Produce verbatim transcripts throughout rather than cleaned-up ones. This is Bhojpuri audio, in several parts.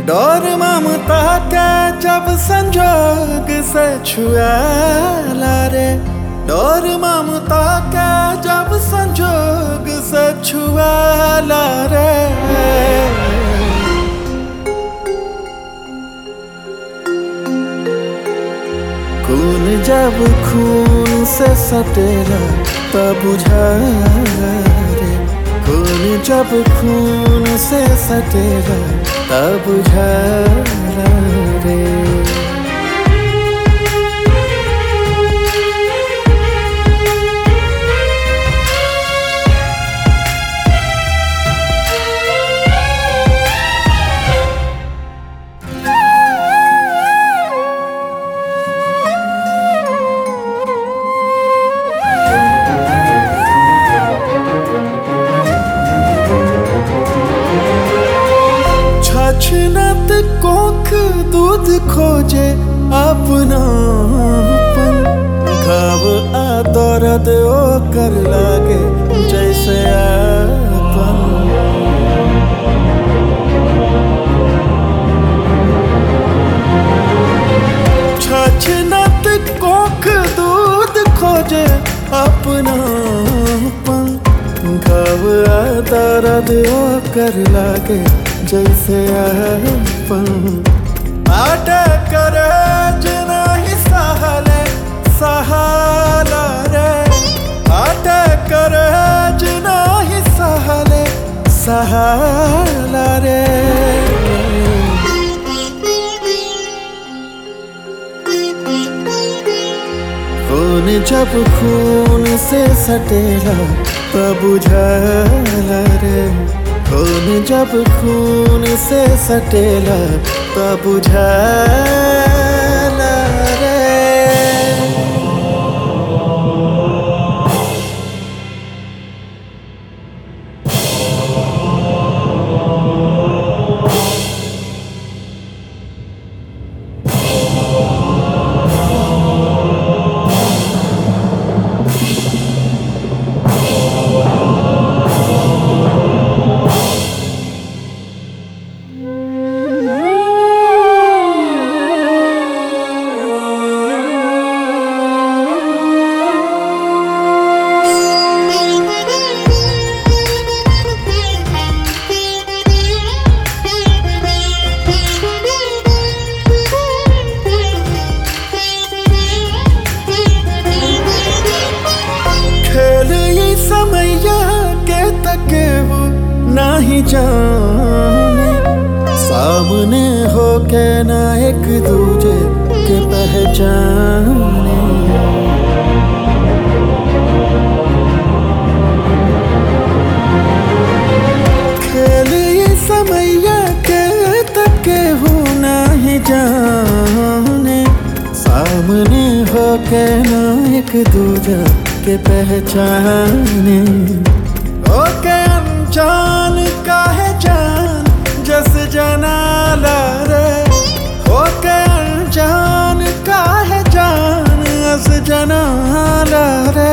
डोर ममता के जब संजोग से छुएला रे, डोर ममता के जब संजोग से छुएला रे। खून जब खून से सटेला तब बुझाला रे, खून जब खून से सटेला तब बुझाला रे। छछनत कोख दूध खोजे अपनापन, घाव आ दर्द ओकर लागे जैसे आपन। छछनत कोख दूध खोजे अपनापन, घाव आ दर्द ओकर लागे जैसे आपन। आटे करे जना ही सहले सहाला रे, आटे करे जना ही सहले सहाला रे। खून जब खून से सटेला तब बुझाला रे, खून जब खून से सटेला तब बुझाला रे। नहीं जाने सामने होके ना एक दूजे के पहचाने। खेल ये समैया के तके हो नहीं जाने, सामने होके ना एक दूजे के पहचाने। ओके जान का है जान जस जनाला रे, होके अनजान का है जान जस जनाला रे।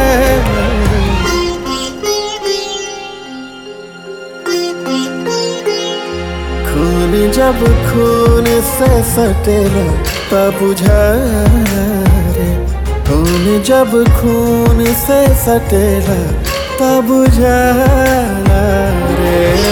खून जब खून से सटेला तब बुझाला रे, खून जब खून से सटेला तब बुझाला रे।